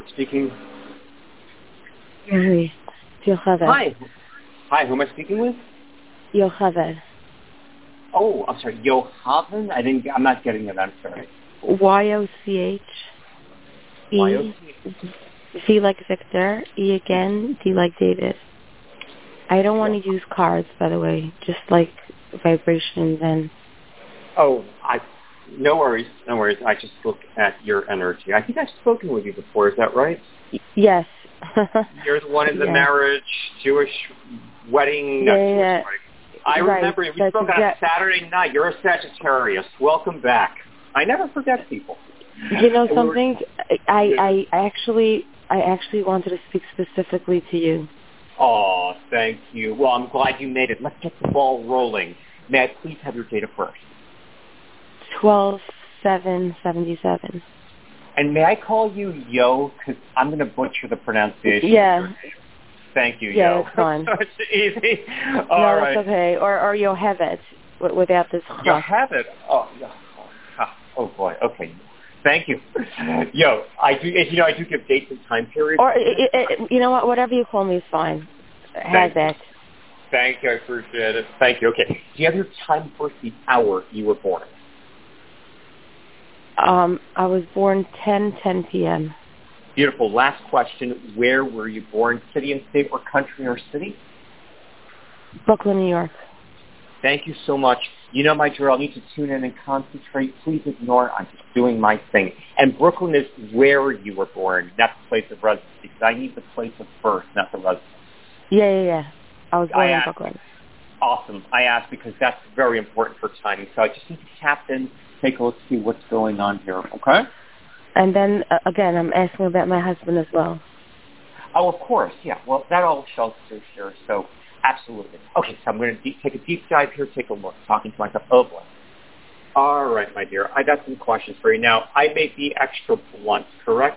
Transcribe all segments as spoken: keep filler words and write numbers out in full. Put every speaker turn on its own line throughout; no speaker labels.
Speaking.
Yuri, Yocheved.
Hi. Hi, who am I speaking with?
Yocheved.
Oh, I'm sorry, Yochanan? I didn't, I'm not getting it, I'm sorry.
Y O C H E.
Y O C H?
V like Victor, E again, D like David. I don't want to use cards, by the way, just like vibrations and...
Oh, I, no worries, no worries. I just look at your energy. I think I've spoken with you before, is that right?
Yes.
You're the one in the
yeah.
marriage, Jewish wedding, not
yeah,
Jewish
yeah.
wedding. I
right.
remember you. We
That's
spoke on
exact-
a Saturday night. You're a Sagittarius. Welcome back. I never forget people.
You know something? I, I, I actually I actually wanted to speak specifically to you.
Oh, thank you. Well, I'm glad you made it. Let's get the ball rolling. May I please have your date of birth?
twelve seven seventy-seven.
And may I call you Yo? Because I'm going to butcher the pronunciation.
Yeah.
Thank you,
yeah,
Yo.
it's fine.
So it's easy. All
no,
right.
that's okay. Or or Yocheved, without this.
You have it. Oh, oh, oh boy. Okay. Thank you. Yo, I do. You know, I do give dates and time periods.
Or it, it, you know what? Whatever you call me is fine. Have that.
Thank you. I appreciate it. Thank you. Okay. Do you have your time birth, the hour you were born?
Um, I was born ten ten p.m.
Beautiful. Last question. Where were you born? City and state or country or city?
Brooklyn, New York.
Thank you so much. You know my drill. I need to tune in and concentrate. Please ignore. I'm just doing my thing. And Brooklyn is where you were born, not the place of residency. Because I need the place of birth, not the residence.
Yeah, yeah, yeah. I was born
I
in
asked,
Brooklyn.
Awesome. I asked because that's very important for timing. So I just need to tap in, take a look, see what's going on here. Okay?
And then, uh, again, I'm asking about my husband as well.
Oh, of course. Yeah. Well, that all shows through here. So absolutely. Okay, so I'm going to de- take a deep dive here, take a look, talking to myself. Oh, boy. All right, my dear. I got some questions for you. Now, I may be extra blunt, correct?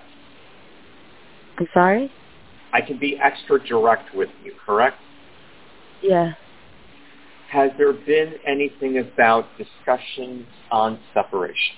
I'm sorry?
I can be extra direct with you, correct?
Yeah.
Has there been anything about discussions on separation?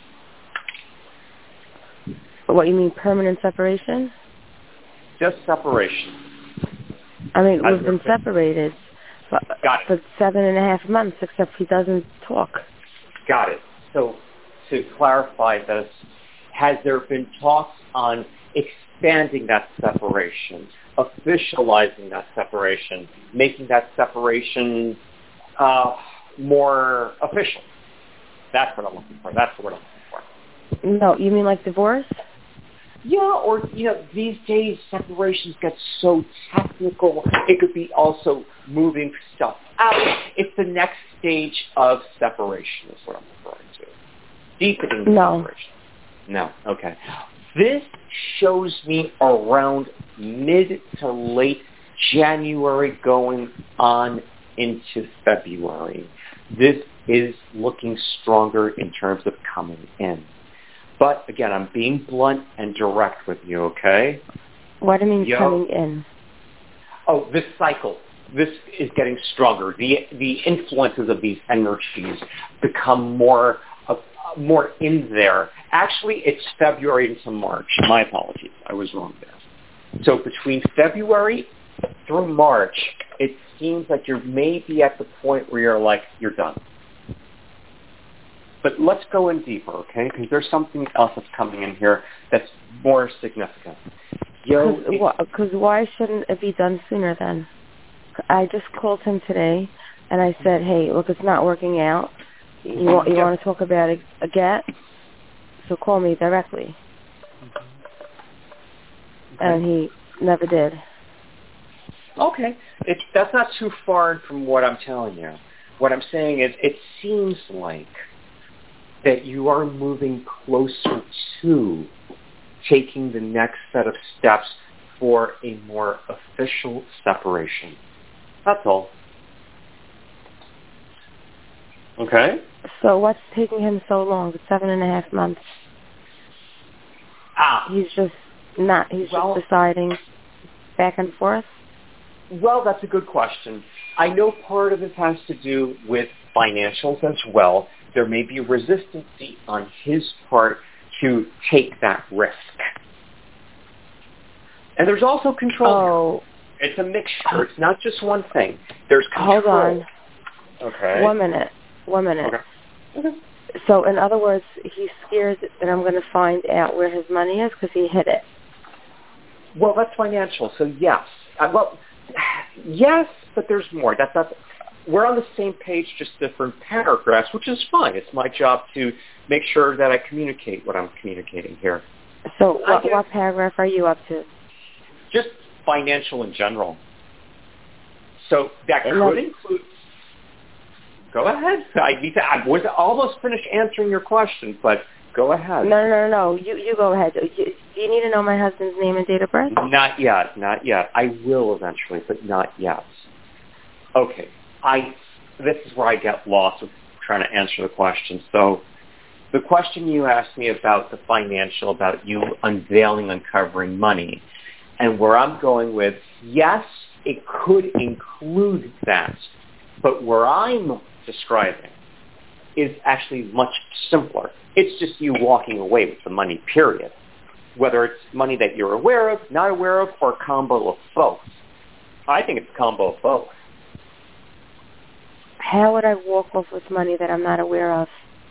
What, you mean permanent separation?
Just separation.
I mean,
Has
we've been
been?
separated for,
Got it.
for seven and a half months, except he doesn't talk.
Got it. So to clarify this, has there been talks on expanding that separation, officializing that separation, making that separation uh, more official? That's what I'm looking for. That's what I'm looking for.
No, you mean like divorce?
Yeah, or, you know, these days separations get so technical. It could be also moving stuff out. It's the next stage of separation is what I'm referring to. Deepening the
No.
separation. No. Okay. This shows me around mid to late January going on into February. This is looking stronger in terms of coming in. But, again, I'm being blunt and direct with you, okay?
What do you mean
Yo.
coming in?
Oh, this cycle, this is getting stronger. The the influences of these energies become more uh, more in there. Actually, it's February into March. My apologies. I was wrong there. So between February through March, it seems like you may be at the point where you're like, you're done. But let's go in deeper, okay? Because there's something else that's coming in here that's more significant.
Because why shouldn't it be done sooner then? I just called him today, and I said, hey, look, it's not working out. You want, you
Yep.
want to talk about a, a get? So call me directly.
Okay.
And he never did.
Okay. It's, that's not too far from what I'm telling you. What I'm saying is it seems like that you are moving closer to taking the next set of steps for a more official separation. That's all. Okay?
So what's taking him so long? Seven and a half months.
Ah.
He's just not, he's
well,
just deciding back and forth?
Well, that's a good question. I know part of it has to do with financials as well. There may be resistance on his part to take that risk. And there's also control.
Oh.
Here. It's a mixture. It's not just one thing. There's control.
Hold on.
Okay.
One minute. One minute.
Okay. Okay.
So, in other words, he's scared that I'm going to find out where his money is because he hid it.
Well, that's financial, so yes. Uh, well, yes, but there's more. That, that's, we're on the same page, just different paragraphs, which is fine. It's my job to make sure that I communicate what I'm communicating here.
So what, what paragraph are you up to?
Just financial in general. So that could
no.
include... Go ahead. I, need to, I was almost finished answering your question, but go ahead.
No, no, no, no. You, you go ahead. You, do you need to know my husband's name and date of birth?
Not yet. Not yet. I will eventually, but not yet. Okay. I. This is where I get lost with trying to answer the question. So the question you asked me about the financial, about you unveiling, uncovering money, and where I'm going with, yes, it could include that, but where I'm describing is actually much simpler. It's just you walking away with the money, period. Whether it's money that you're aware of, not aware of, or a combo of both. I think it's a combo of both.
How would I walk off with money that I'm not aware of?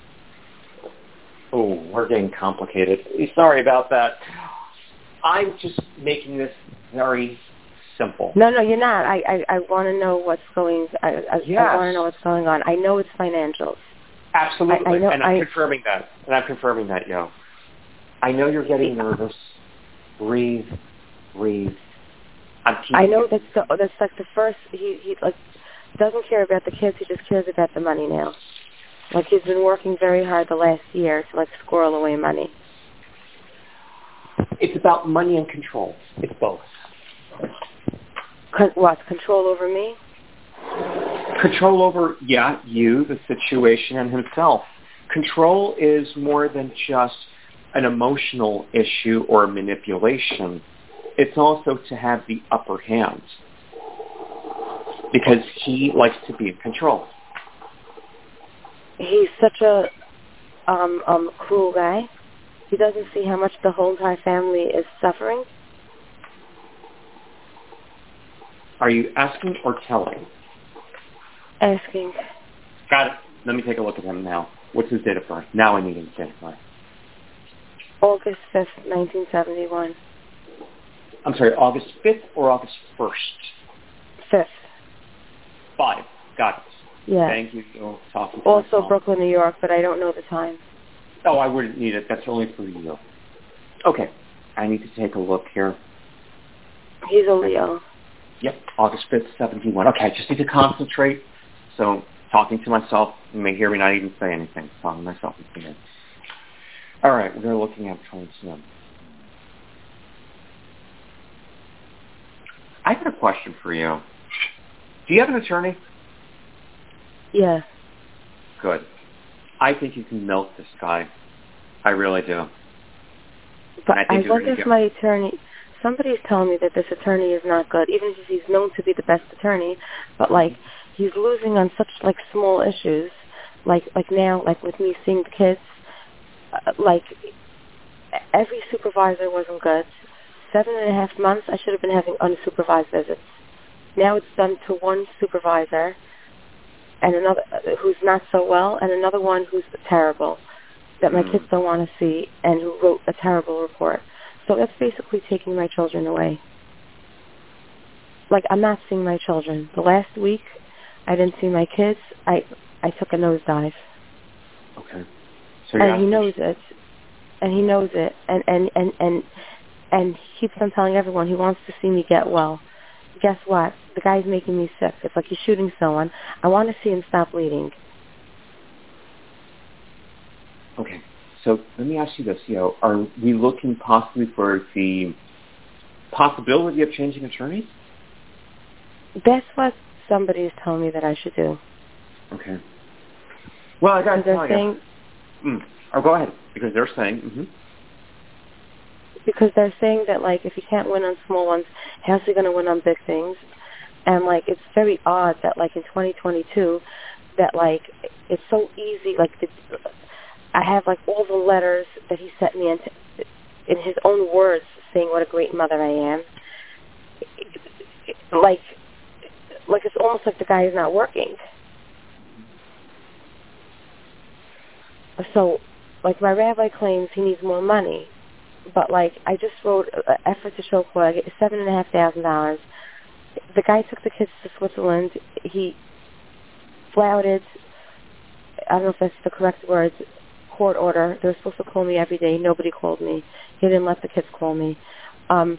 Oh, we're getting complicated. Sorry about that. I'm just making this very simple.
No, no, you're not. I, I, I want to know what's going. I, I,
yes.
I want to know what's going on. I know it's financials.
Absolutely,
I, I know,
and I'm
I,
confirming that. And I'm confirming that, yo. I know you're getting nervous. Breathe, breathe. I'm keeping
I know
it.
that's the, that's like the first. He he like doesn't care about the kids. He just cares about the money now. Like he's been working very hard the last year to like squirrel away money.
It's about money and control. It's both.
Con- what? Control over me?
Control over, yeah, you, the situation, and himself. Control is more than just an emotional issue or manipulation. It's also to have the upper hand because he likes to be in control.
He's such a um, um, cruel guy. He doesn't see how much the whole entire family is suffering.
Are you asking or telling?
Asking.
Got it. Let me take a look at him now. What's his date of birth? Now I need his date of birth.
August fifth, nineteen seventy-one.
I'm sorry, August fifth or August first?
Fifth.
Five. Got it.
Yeah.
Thank you for talking to
Also
myself.
Brooklyn, New York, but I don't know the time.
Oh, I wouldn't need it. That's only for you. Okay. I need to take a look here.
He's a Leo.
Yep, August fifth, seventy-one. Okay, I just need to concentrate. So, talking to myself, you may hear me not even say anything. Talking to myself. All right, we're looking at trying to... I have a question for you. Do you have an attorney?
Yeah.
Good. I think you can milk this guy. I really do.
But
I,
I
think
wonder if my attorney... Somebody's telling me that this attorney is not good, even if he's known to be the best attorney. But, like, he's losing on such, like, small issues. Like, like now, like with me seeing the kids, uh, like, every supervisor wasn't good. Seven and a half months, I should have been having unsupervised visits. Now it's done to one supervisor and another uh, who's not so well, and another one who's terrible that my mm. kids don't want to see, and who wrote a terrible report. So that's basically taking my children away. Like, I'm not seeing my children. The last week, I didn't see my kids. I I took a nosedive.
Okay. So
and he knows it. And he knows it. And, and, and, and, and he keeps on telling everyone he wants to see me get well. Guess what? The guy's making me sick. It's like he's shooting someone. I want to see him stop bleeding.
Okay. So let me ask you this, you know, are we looking possibly for the possibility of changing attorneys?
That's what somebody is telling me that I should do.
Okay. Well, I got to tell
saying,
you. Mm. Oh, go ahead, because they're saying. Mm-hmm.
Because they're saying that, like, if he can't win on small ones, how's he going to win on big things? And, like, it's very odd that, like, in twenty twenty-two, that, like, it's so easy, like, the, I have, like, all the letters that he sent me in, in his own words saying what a great mother I am. like, like it's almost like the guy is not working. So, like, my rabbi claims he needs more money, but like, I just wrote an effort to show court. I get seven and a half thousand dollars. The guy took the kids to Switzerland. He flouted, I don't know if that's the correct words, court order. They were supposed to call me every day. Nobody called me. He didn't let the kids call me. Um,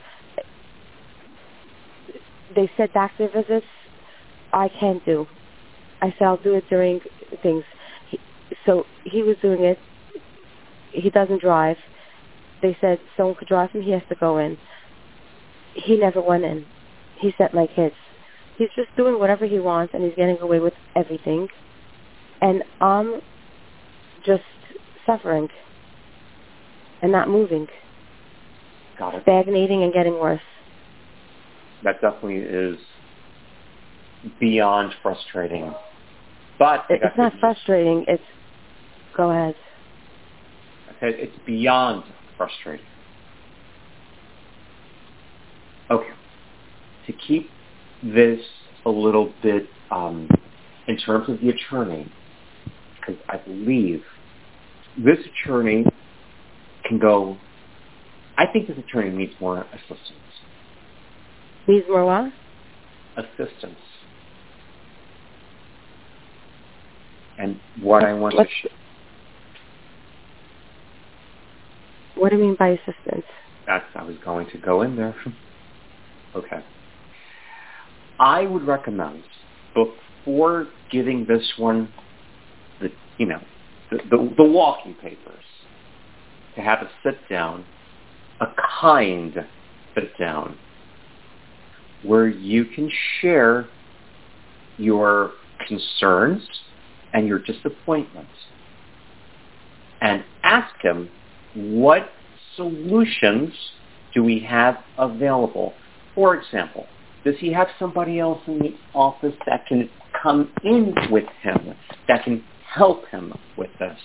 they said doctor visits I can't do. I said I'll do it during things. He, so he was doing it. He doesn't drive. They said someone could drive him. He has to go in. He never went in. He sent my kids. He's just doing whatever he wants, and he's getting away with everything. And I'm just suffering and not moving.
Got it.
Stagnating and getting worse.
That definitely is beyond frustrating. But
It's not frustrating. It's, go ahead.
I said it's beyond frustrating. Okay. To keep this a little bit um, in terms of the attorney, because I believe this attorney can go, I think this attorney needs more assistance.
Needs more what?
Assistance. And what I want
What's,
to... Sh-
what do you mean by assistance?
That's, I was going to go in there. Okay. I would recommend, before giving this one the, you know, the, the, the walking papers, to have a sit-down, a kind sit-down, where you can share your concerns and your disappointments and ask him, what solutions do we have available? For example, does he have somebody else in the office that can come in with him, that can help him with this?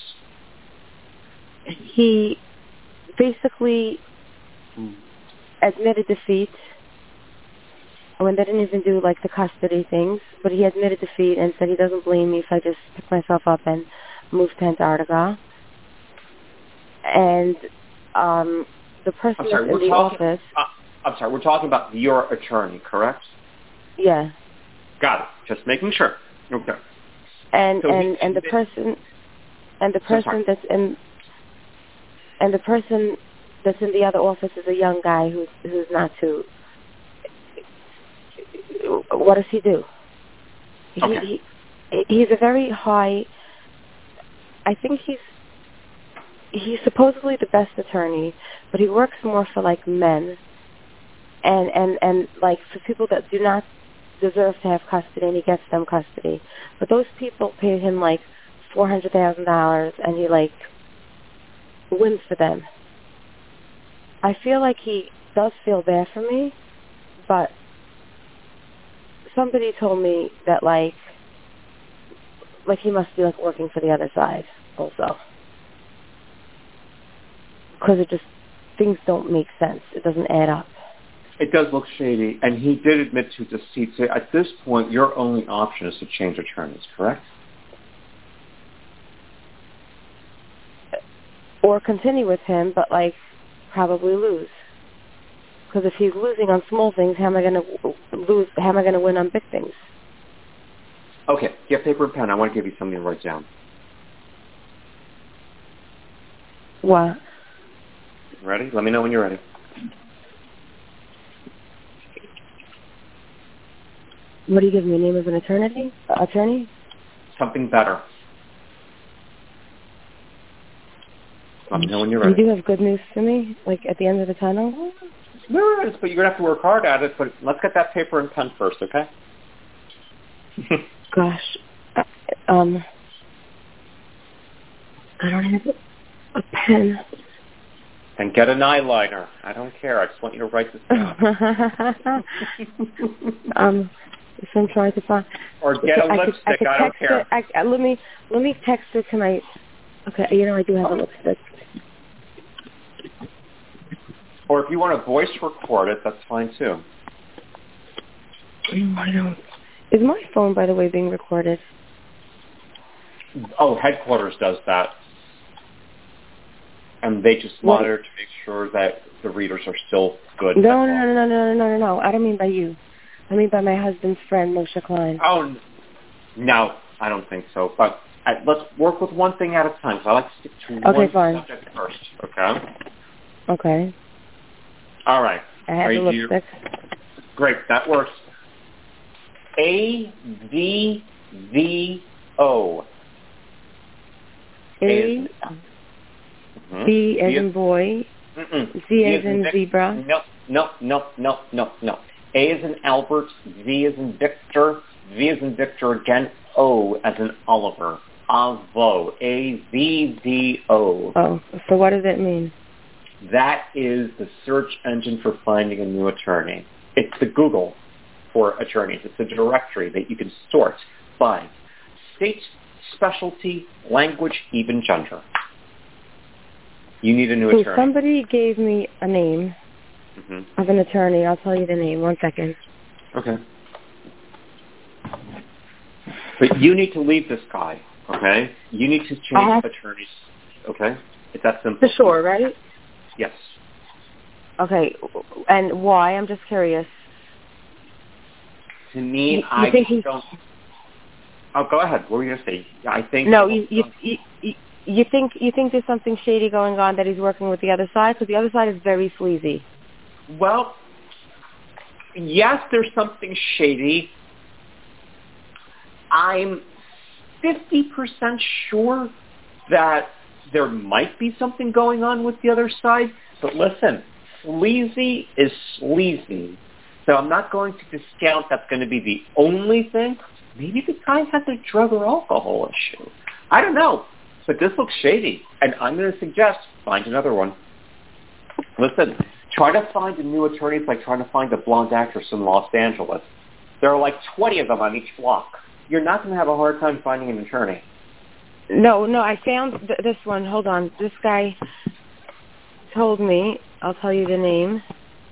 He basically mm. admitted defeat when they didn't even do like the custody things, but he admitted defeat and said he doesn't blame me if I just pick myself up and move to Antarctica. And um, the person
sorry,
that's in the
talking,
office...
Uh, I'm sorry, we're talking about your attorney, correct?
Yeah.
Got it. Just making sure. Okay.
And
so
and,
he,
and the
he,
person and the person that's in and the person that's in the other office is a young guy who's who's not too. What does he do?
Okay.
He, he he's a very high. I think he's he's supposedly the best attorney, but he works more for like men. And, and, and like for people that do not deserve to have custody, and he gets them custody. But those people paid him like four hundred thousand dollars, and he like wins for them. I feel like he does feel bad for me, but somebody told me that like, like he must be like working for the other side also. Because it just, things don't make sense. It doesn't add up.
It does look shady, and he did admit to deceit. So at this point, your only option is to change attorneys, correct?
Or continue with him, but like probably lose. Because if he's losing on small things, how am I going to lose? How am I going to win on big things?
Okay, get paper and pen. I want to give you something to write down.
What?
Ready? Let me know when you're ready.
What do you give me? Name of an attorney? Uh, attorney?
Something better. Let me know when you're ready.
You do have good news for me, like at the end of the tunnel?
No, but you're going to have to work hard at it. But let's get that paper and pen first, okay?
Gosh. Uh, um, I don't have a pen.
And get an eyeliner. I don't care. I just want you to write this down.
um... So I'm trying to find.
Or get a
I
lipstick.
Could, I, could
I don't
text
care.
It, I, I, let me let me text it to my. Okay, you know I do have a lipstick.
Or if you want to voice record it, that's fine too.
I don't. Is my phone, by the way, being recorded?
Oh, headquarters does that. And they just
What?
monitor to make sure that the readers are still good.
No, no, no, no, no, no, no, no. I don't mean by you. I mean by my husband's friend, Moshe Klein.
Oh, no, I don't think so. But uh, let's work with one thing at a time. So I like to stick to
Okay,
one
fine.
subject first. Okay?
Okay.
All right.
I have
Are
the
you-
lipstick.
Great, that works. A V V O.
A,
A- Mhm.
B as
V
in boy,
Mm-mm.
Z
V
as in
Vic-
zebra.
No, no, no, no, no, no. A as in Albert, V as in Victor, V as in Victor again, O as in Oliver. Avo. A V V O.
Oh, so what does that mean?
That is the search engine for finding a new attorney. It's the Google for attorneys. It's a directory that you can sort by state, specialty, language, even gender. You need a new
So
attorney.
somebody gave me a name
Mm-hmm.
of an attorney. I'll tell you the name. One second.
Okay. But you need to leave this guy, okay? You need to change
Uh-huh.
attorneys, okay? It's that simple.
For sure, right?
Yes.
Okay. And why? I'm just curious.
To me,
You- you
I
think he's-
don't... Oh, go ahead. What were you going to say? I think...
No, you, you you you you think you think there's something shady going on that he's working with the other side? Because the other side is very sleazy.
Well, yes, there's something shady. I'm fifty percent sure that there might be something going on with the other side. But listen, sleazy is sleazy. So I'm not going to discount that's going to be the only thing. Maybe the guy has a drug or alcohol issue. I don't know. But this looks shady. And I'm going to suggest find another one. Listen, try to find a new attorney. It's like trying to find a blonde actress in Los Angeles. There are like twenty of them on each block. You're not going to have a hard time finding an attorney.
No, no, I found th- this one. Hold on. This guy told me, I'll tell you the name,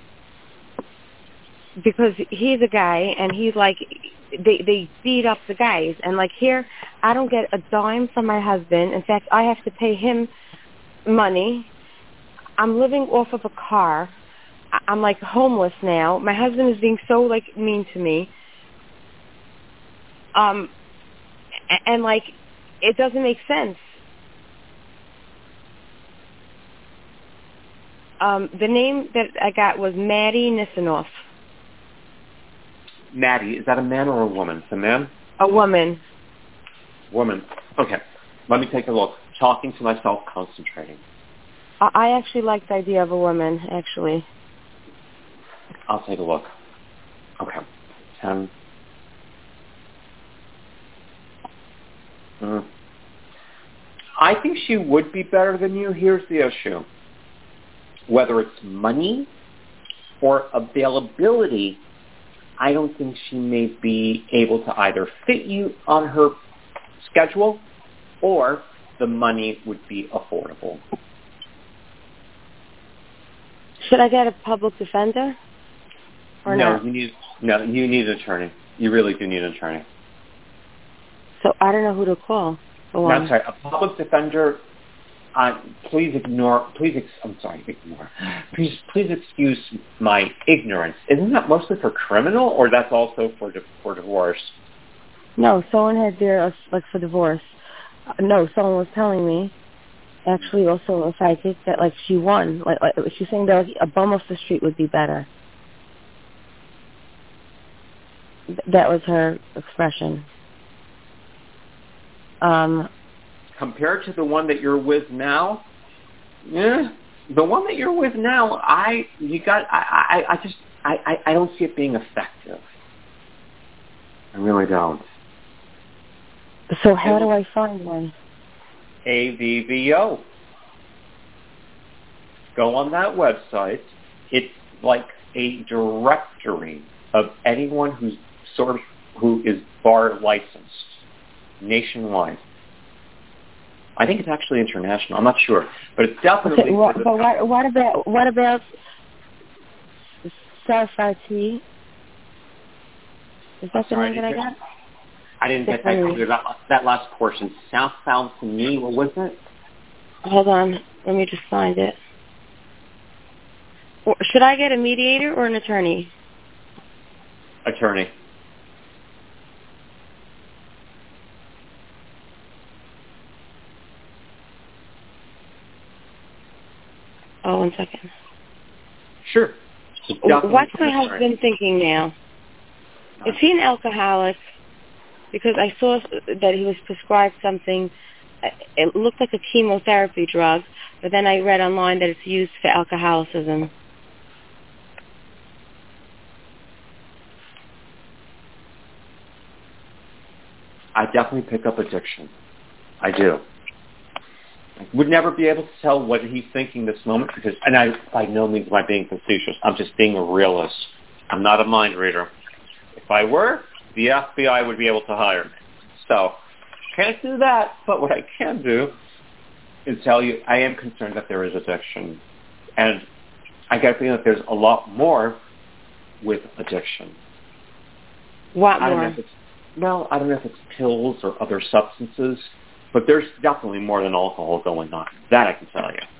because he's a guy, and he's like, they they beat up the guys. And like here, I don't get a dime from my husband. In fact, I have to pay him money. I'm living off of a car. I- I'm like homeless now. My husband is being so like mean to me. Um, and, and like, it doesn't make sense. Um, the name that I got was Maddie Nisanoff.
Maddie, is that a man or a woman? It's a man?
A woman.
Woman. Okay. Let me take a look. Talking to myself, concentrating.
I, I actually like the idea of a woman, actually.
I'll take a look. Okay. Ten. Mm. I think she would be better than you. Here's the issue. Whether it's money or availability, I don't think she may be able to either fit you on her schedule or the money would be affordable.
Should I get a public defender? Or
no,
not?
you need no, you need an attorney. You really do need an attorney.
So I don't know who to call.
No, I'm sorry, a public defender. Uh, please ignore. Please, ex- I'm sorry, ignore. Please, please excuse my ignorance. Isn't that mostly for criminal, or that's also for di- for divorce?
No, someone had there uh, like for divorce. Uh, no, someone was telling me, actually also a psychic, that like she won. Like, like she's saying that like, a bum off the street would be better. Th- that was her expression. Um,
Compared to the one that you're with now, yeah, the one that you're with now, I you got. I I, I just I, I I don't see it being effective. I really don't.
so how do I find one?
A V V O. Go on that website. It's like a directory of anyone who's sort of who is bar licensed nationwide. I think it's actually international. I'm not sure, but it's definitely.
Okay, what, but what, what about what about Sarfati? Is that the
sorry,
name that I got?
I didn't get that, that that last portion. South sounds to me. What was it?
Hold on. Let me just find it. Or, should I get a mediator or an attorney?
Attorney.
Oh, one second.
Sure.
What's my husband thinking now? Is he an alcoholic? Because I saw that he was prescribed something. It looked like a chemotherapy drug, but then I read online that it's used for alcoholicism.
I definitely pick up addiction. I do. I would never be able to tell what he's thinking this moment because, and I by no means am I being facetious. I'm just being a realist. I'm not a mind reader. If I were, the F B I would be able to hire me. So, can't do that. But what I can do is tell you I am concerned that there is addiction, and I get a feeling that there's a lot more with addiction.
What
I don't
more?
know if it's, well, I don't know if it's pills or other substances, but there's definitely more than alcohol going on. That I can tell you.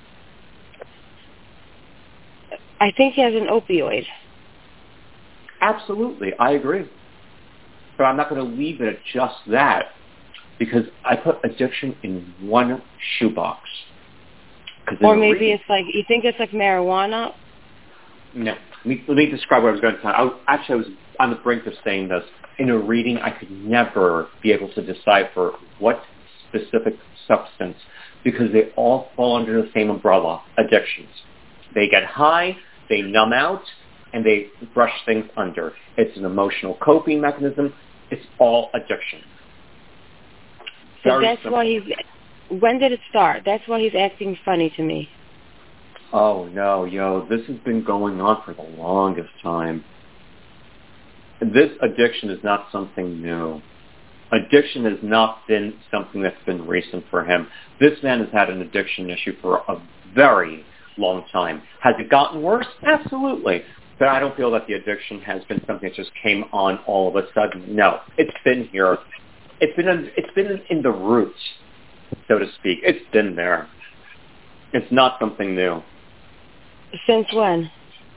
I think he has an opioid.
Absolutely, I agree. But I'm not going to leave it at just that because I put addiction in one shoebox.
Or maybe it's like, you think it's like marijuana?
No. Let me, let me describe what I was going to tell you. I, actually, I was on the brink of saying this. In a reading, I could never be able to decipher what specific substance because they all fall under the same umbrella, addictions. They get high, they numb out, and they brush things under. It's an emotional coping mechanism. It's all addiction.
So
Very
that's
simple.
why he's, when did it start? That's why he's acting funny to me.
Oh, no, yo, this has been going on for the longest time. This addiction is not something new. Addiction has not been something that's been recent for him. This man has had an addiction issue for a very long time. Has it gotten worse? Absolutely. But I don't feel that the addiction has been something that just came on all of a sudden. No, it's been here. It's been in, it's been in, in the roots, so to speak. It's been there. It's not something new.
Since when?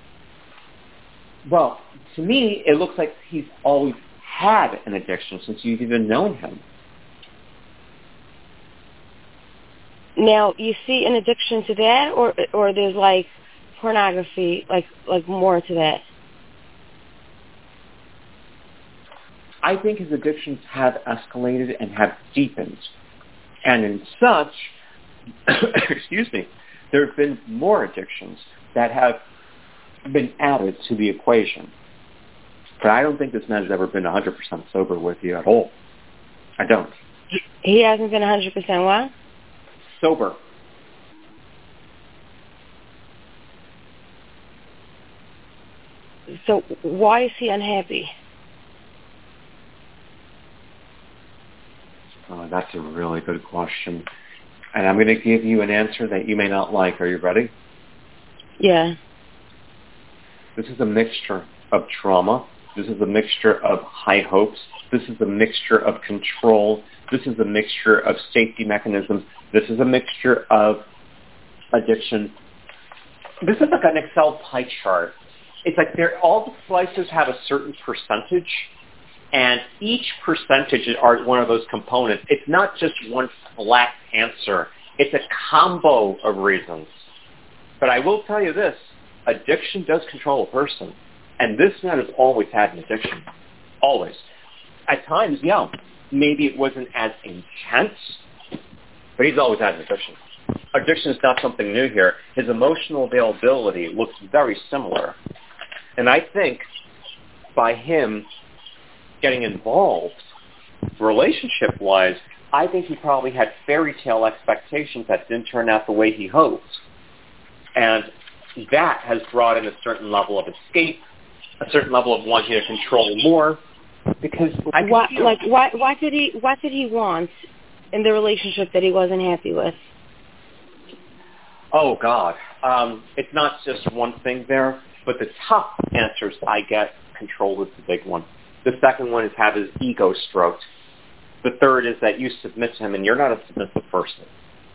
Well, to me, it looks like he's always had an addiction since you've even known him.
Now, you see an addiction to that, or or there's like pornography, like like more to that?
I think his addictions have escalated and have deepened. And in such, excuse me, there have been more addictions that have been added to the equation. But I don't think this man has ever been one hundred percent sober with you at all. I don't.
He hasn't been one hundred percent what?
Sober.
So why is he unhappy?
Oh, that's a really good question. And I'm going to give you an answer that you may not like. Are you ready?
Yeah.
This is a mixture of trauma. This is a mixture of high hopes. This is a mixture of control. This is a mixture of safety mechanisms. This is a mixture of addiction. This is like an Excel pie chart. It's like they're, all the slices have a certain percentage, and each percentage are one of those components. It's not just one flat answer. It's a combo of reasons. But I will tell you this, addiction does control a person. And this man has always had an addiction. Always. At times, yeah, maybe it wasn't as intense, but he's always had an addiction. Addiction is not something new here. His emotional availability looks very similar. And I think by him getting involved relationship-wise, I think he probably had fairy tale expectations that didn't turn out the way he hoped. And that has brought in a certain level of escape, a certain level of wanting to control more. Because I
what,
feel
like, what, what did he, what did he want in the relationship that he wasn't happy with?
Oh, God. Um, it's not just one thing there, but the tough answers I get, control is the big one. The second one is have his ego stroked. The third is that you submit to him and you're not a submissive person.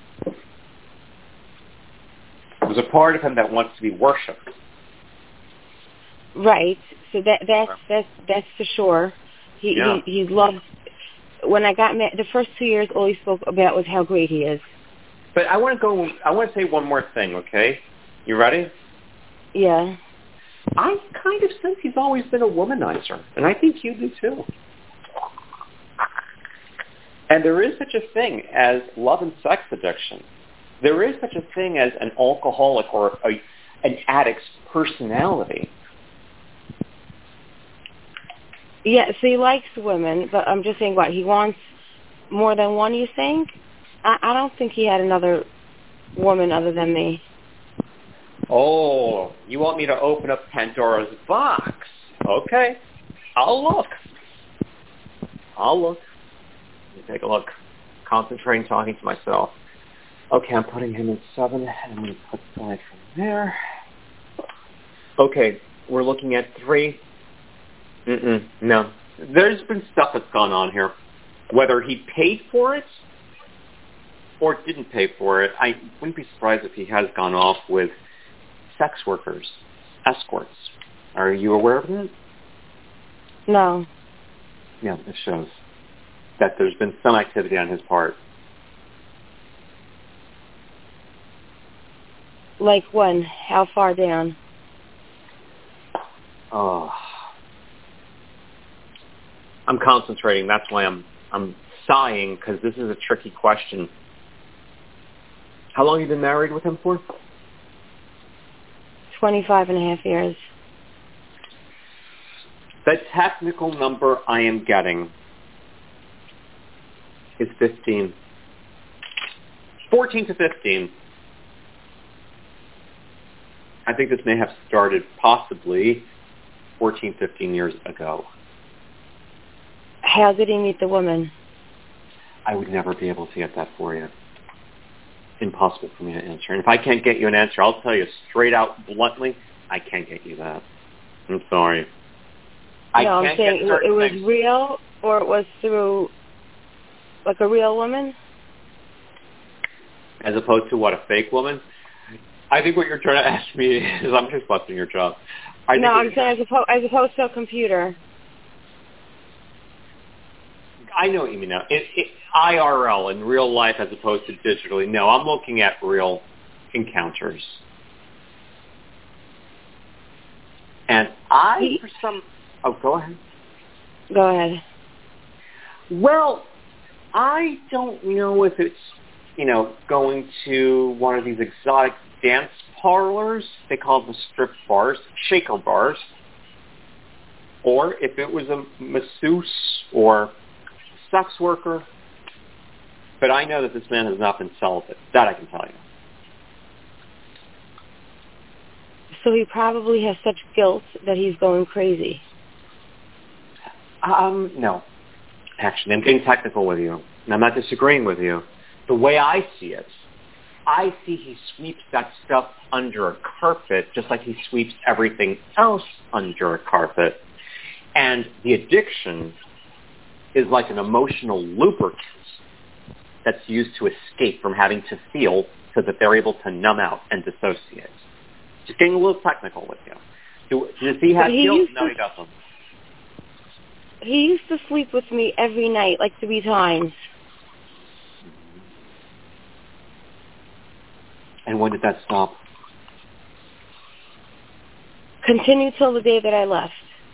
There's a part of him that wants to be worshipped.
Right. So that that's that's that's for sure. He
yeah.
he he loved. When I got married, the first two years, all he spoke about was how great he is.
But I want to go. I want to say one more thing. Okay, you ready?
Yeah.
I kind of sense he's always been a womanizer, and I think you do too. And there is such a thing as love and sex addiction. There is such a thing as an alcoholic or a, an addict's personality.
Yeah, so he likes women, but I'm just saying, what, he wants more than one, you think? I, I don't think he had another woman other than me.
Oh, you want me to open up Pandora's box? Okay, I'll look. I'll look. Let me take a look. Concentrating, talking to myself. Okay, I'm putting him in seven, and I'm going to put five from there. Okay, we're looking at three. Mm-mm, no. There's been stuff that's gone on here. Whether he paid for it or didn't pay for it, I wouldn't be surprised if he has gone off with sex workers, escorts. Are you aware of that?
No.
Yeah, it shows that there's been some activity on his part.
Like when? How far down?
Oh. I'm concentrating. That's why I'm I'm sighing, because this is a tricky question. How long have you been married with him for?
Twenty-five and a half years.
The technical number I am getting is fifteen. fourteen to fifteen. I think this may have started possibly fourteen, fifteen years ago.
How did he meet the woman?
I would never be able to get that for you. Impossible for me to answer. And if I can't get you an answer, I'll tell you straight out, bluntly, I can't get you that. I'm sorry. I
no,
can't
I'm saying
get
it was
things.
real, or it was through, like, a real woman?
As opposed to what, a fake woman? I think what you're trying to ask me is, I'm just busting your job. I
no, I'm saying as opposed, as opposed to a computer.
I know what you mean now. It, it, I R L, in real life, as opposed to digitally. No, I'm looking at real encounters. And I,
He,
for some... Oh, go ahead.
Go ahead.
Well, I don't know if it's, you know, going to one of these exotic dance parlors. They call them strip bars, shaker bars. Or if it was a masseuse or sex worker. But I know that this man has not been celibate. That I can tell you.
So he probably has such guilt that he's going crazy.
Um, no. Actually, I'm getting technical with you. And I'm not disagreeing with you. The way I see it, I see he sweeps that stuff under a carpet just like he sweeps everything else under a carpet. And the addiction is like an emotional lubricant that's used to escape from having to feel so that they're able to numb out and dissociate. Just getting a little technical with you. Do, does he have
he
guilt? No,
to,
he doesn't.
He used to sleep with me every night, like three times.
And when did that stop?
Continued till the day that I left.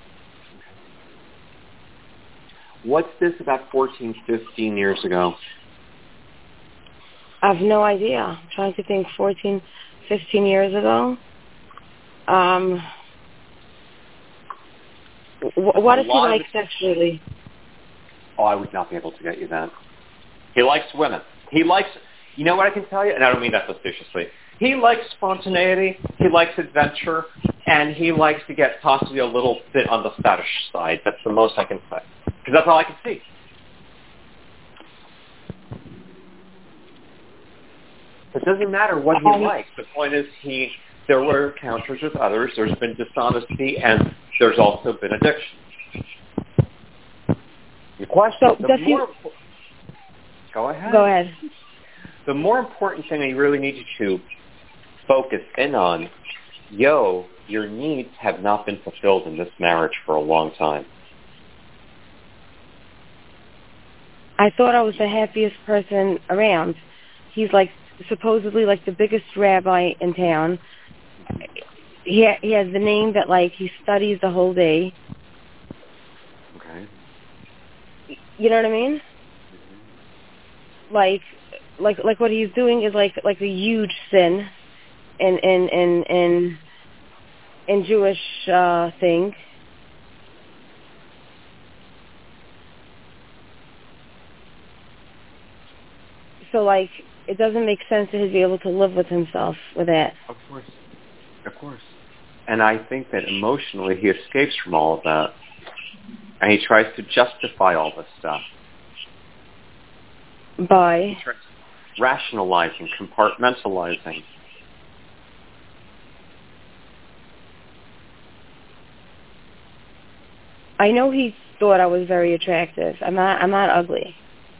What's this about fourteen, fifteen years ago?
I have no idea. I'm trying to think fourteen, fifteen years ago. Um, wh- what does he like sexually?
Oh, I would not be able to get you that. He likes women. He likes, you know what I can tell you? And I don't mean that facetiously. He likes spontaneity. He likes adventure. And he likes to get possibly a little bit on the fetish side. That's the most I can say. Because that's all I can see. It doesn't matter what he likes. The point is, he there were encounters with others. There's been dishonesty, and there's also been addiction. Your question.
So
the
does
more,
he...
Go ahead.
Go ahead.
The more important thing I really need you to focus in on, yo, your needs have not been fulfilled in this marriage for a long time.
I thought I was the happiest person around. He's like supposedly like the biggest rabbi in town. He ha- he has the name that like he studies the whole day.
Okay.
You know what I mean? Like, like, like what he's doing is like like a huge sin, in in in in in Jewish uh, thing. So like, it doesn't make sense that he'd be able to live with himself with that.
Of course, of course. And I think that emotionally he escapes from all of that, and he tries to justify all this stuff.
By
rationalizing, compartmentalizing.
I know he thought I was very attractive. I'm not. I'm not ugly.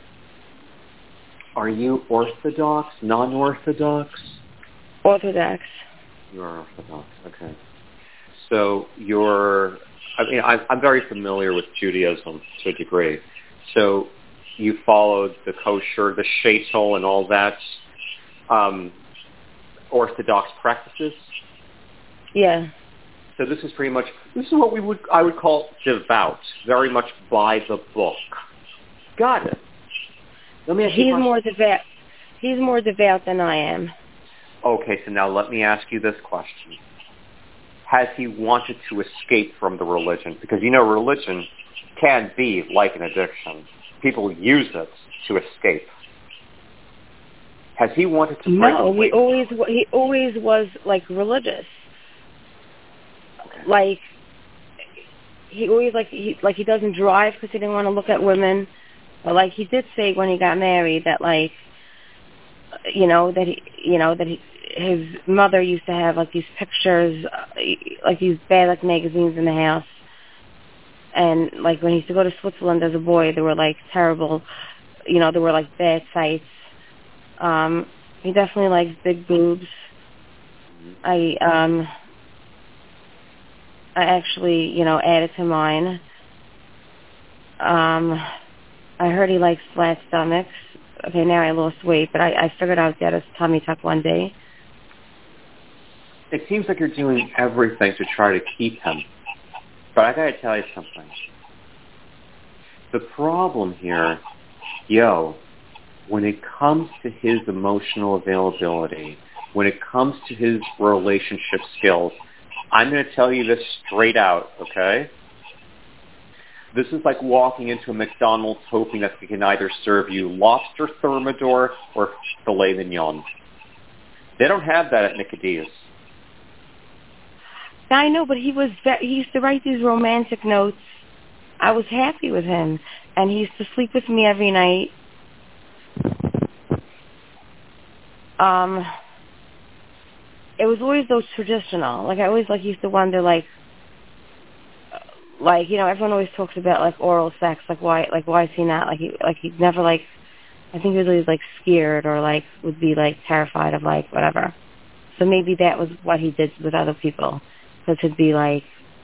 Are you Orthodox, non-Orthodox?
Orthodox.
You are Orthodox. Okay. So you're. I mean, I'm, I'm very familiar with Judaism to a degree. So you followed the kosher, the sheitel, and all that um, Orthodox practices.
Yeah.
So this is pretty much, this is what we would, I would call devout, very much by the book. Got it. Let me ask you
He's more devout. He's more devout than I am.
Okay, so now let me ask you this question. Has he wanted to escape from the religion? Because you know religion can be like an addiction. People use it to escape. Has he wanted to break
No,
away?
he always he always was like religious.
Okay.
Like he always like he like he doesn't drive because he didn't want to look at women. But like he did say when he got married that like you know that he you know that he his mother used to have like these pictures uh, like these bad like magazines in the house. And, like, when he used to go to Switzerland as a boy, there were, like, terrible, you know, there were, like, bad sights. Um, he definitely likes big boobs. I, um, I actually, you know, added to mine. Um, I heard he likes flat stomachs. Okay, now I lost weight, but I, I figured I would get a tummy tuck one day.
It seems like you're doing everything to try to keep him. But I got to tell you something. The problem here, yo, when it comes to his emotional availability, when it comes to his relationship skills, I'm going to tell you this straight out, okay? This is like walking into a McDonald's hoping that they can either serve you lobster thermidor or filet mignon. They don't have that at Nicodemus.
I know, but he was he used to write these romantic notes. I was happy with him, and he used to sleep with me every night. Um, it was always those traditional. Like I always like used to wonder, like, like you know, everyone always talks about like oral sex. Like why, like why is he not like he like he'd never like. I think he was always like scared or like would be like terrified of like whatever. So maybe that was what he did with other people. Because it'd be like...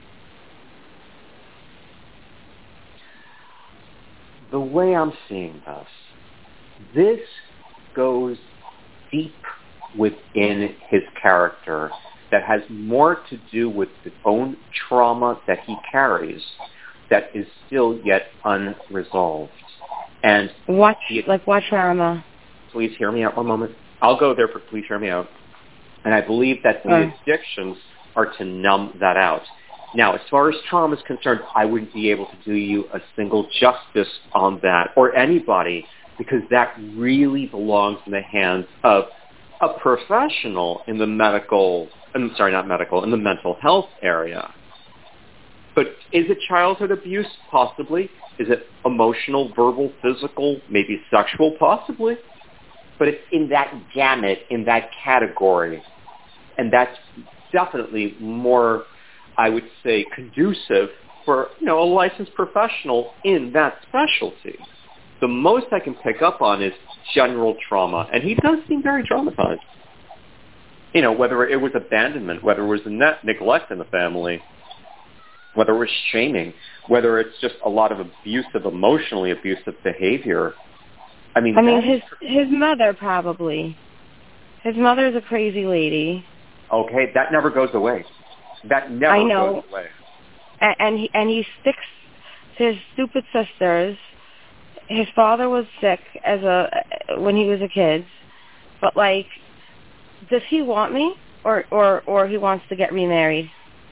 The way I'm seeing this, this goes deep within his character that has more to do with the own trauma that he carries that is still yet unresolved. And
what,
he,
like what trauma?
Please hear me out one moment. I'll go there, but please hear me out. And I believe that the uh. addictions are to numb that out. Now, as far as trauma is concerned, I wouldn't be able to do you a single justice on that, or anybody, because that really belongs in the hands of a professional in the medical, I'm sorry, not medical, in the mental health area. But is it childhood abuse? Possibly. Is it emotional, verbal, physical, maybe sexual? Possibly. But it's in that gamut, in that category. And that's definitely more, I would say, conducive for, you know, a licensed professional in that specialty. The most I can pick up on is general trauma, and he does seem very traumatized. You know, whether it was abandonment, whether it was ne- neglect in the family, whether it was shaming, whether it's just a lot of abusive, emotionally abusive behavior. I mean,
I mean, his his mother probably. His mother's a crazy lady.
Okay, that never goes away. That never
I know.
goes away.
And, and he and he sticks to his stupid sisters. His father was sick as a when he was a kid, but like, does he want me, or or or he wants to get remarried?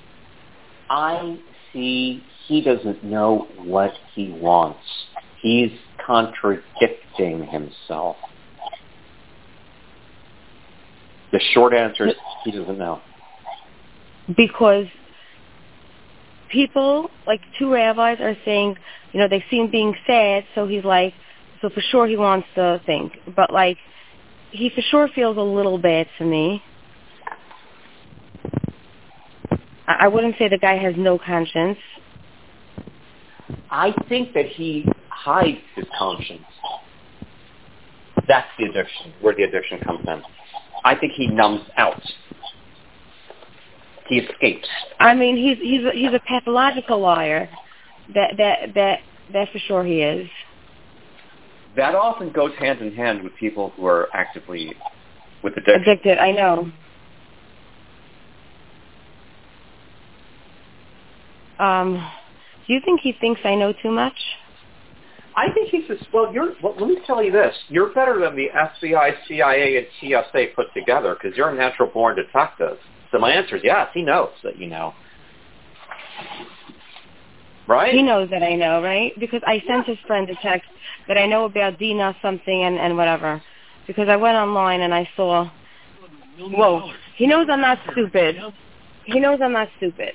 I see he doesn't know what he wants. He's contradicting himself. The short answer is he doesn't know.
Because people, like two rabbis, are saying, you know, they see him being sad, so he's like, so for sure he wants to think. But, like, he for sure feels a little bad to me. I, I wouldn't say the guy has no conscience.
I think that he hides his conscience. That's the addiction, where the addiction comes in. I think he numbs out. He escapes.
I mean, he's he's a, he's a pathological liar. That that that that for sure he is.
That often goes hand in hand with people who are actively with addiction.
Addicted, I know. Um, do you think he thinks I know too much?
I think he's just, well, you're, well, let me tell you this. You're better than the F B I, C I A, and T S A put together because you're a natural-born detective. So my answer is yes, he knows that you know. Right?
He knows that I know, right? Because I sent his friend a text that I know about Dina something and, and whatever. Because I went online and I saw, whoa, he knows I'm not stupid. He knows I'm not stupid.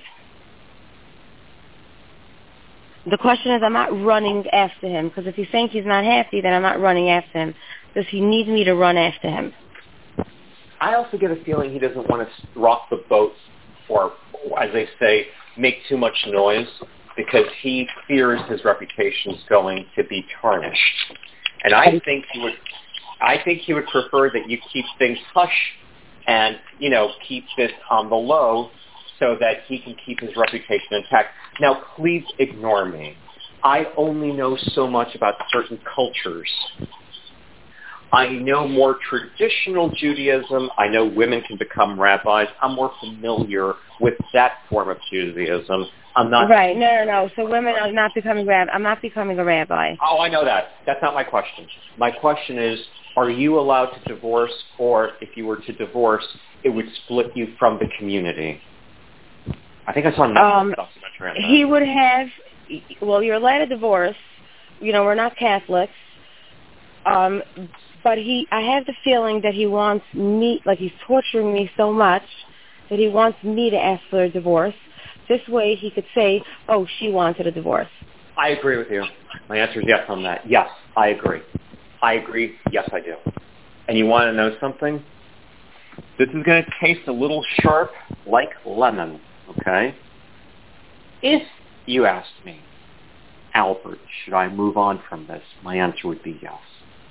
The question is, I'm not running after him, because if he's saying he's not happy, then I'm not running after him. Does he need me to run after him?
I also get a feeling he doesn't want to rock the boat or, as they say, make too much noise because he fears his reputation is going to be tarnished. And I think he would, I think he would prefer that you keep things hush and, you know, keep this on the low so that he can keep his reputation intact. Now, please ignore me. I only know so much about certain cultures. I know more traditional Judaism. I know women can become rabbis. I'm more familiar with that form of Judaism. I'm not
right. No, no, no. So women are not becoming rab. I'm not becoming a rabbi.
Oh, I know that. That's not my question. My question is, are you allowed to divorce, or if you were to divorce, it would split you from the community? I think I saw a
um,
documentary on that.
He would have. Well, you're allowed to divorce. You know, we're not Catholics. Um, but he, I have the feeling that he wants me, like he's torturing me so much that he wants me to ask for a divorce. This way he could say, oh, she wanted a divorce.
I agree with you. My answer is yes on that. Yes, I agree. I agree. Yes, I do. And you want to know something? This is going to taste a little sharp like lemon, okay? If you asked me, Albert, should I move on from this? My answer would be yes.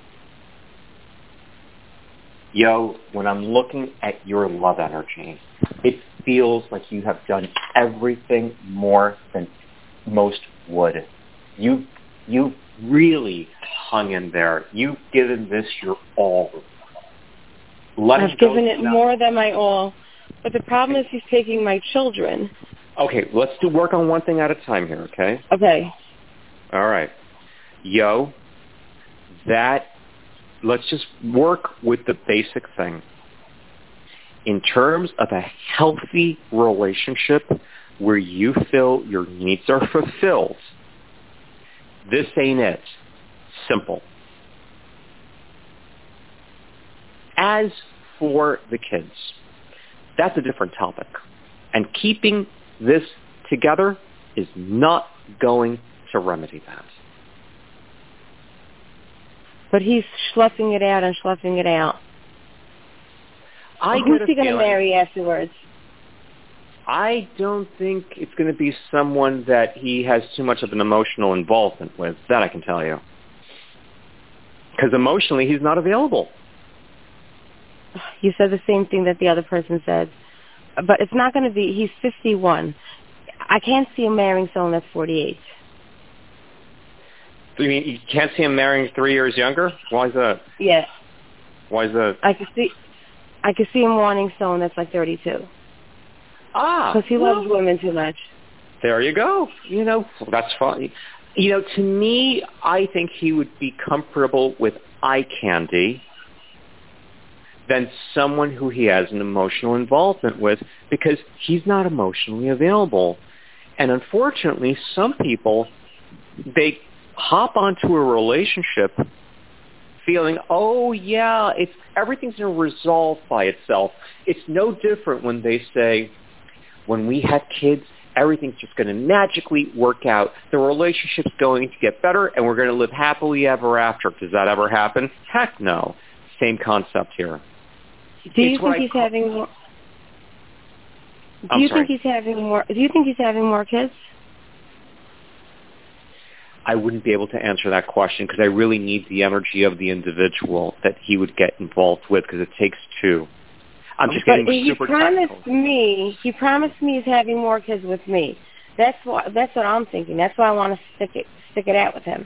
Yo, when I'm looking at your love energy, it feels like you have done everything more than most would. You, you've really hung in there. You've given this your all. Letting
I've given it more than my all. But the problem is he's taking my children.
Okay, let's do work on one thing at a time here, okay?
Okay.
All right. Yo, that, let's just work with the basic thing. In terms of a healthy relationship where you feel your needs are fulfilled, this ain't it. Simple. As for the kids, that's a different topic. And keeping this together is not going to remedy that.
But he's schlepping it out and schlepping it out.
I
Who's
get a
he going to
feeling,
marry afterwards?
I don't think it's going to be someone that he has too much of an emotional involvement with. That I can tell you. Because emotionally, he's not available.
You said the same thing that the other person said. But it's not going to be, he's fifty-one. I can't see him marrying someone that's forty-eight.
So you mean you can't see him marrying three years younger? Why is that?
Yeah.
Why is that?
I could see, I could see him wanting someone that's like thirty-two.
Ah.
Because he
well,
loves women too much.
There you go. You know, that's fine. You know, to me, I think he would be comfortable with eye candy than someone who he has an emotional involvement with, because he's not emotionally available. And unfortunately, some people, they hop onto a relationship feeling, oh, yeah, it's everything's going to resolve by itself. It's no different when they say, when we have kids, everything's just going to magically work out. The relationship's going to get better, and we're going to live happily ever after. Does that ever happen? Heck no. Same concept here.
Do you
It's
think he's
I,
having more? Do
I'm
you
sorry.
think he's having more? Do you think he's having more kids?
I wouldn't be able to answer that question because I really need the energy of the individual that he would get involved with, because it takes two. I'm just
but
getting
he
super
promised
technical.
me. He promised me he's having more kids with me. That's what. That's what I'm thinking. That's why I want to stick it stick it out with him.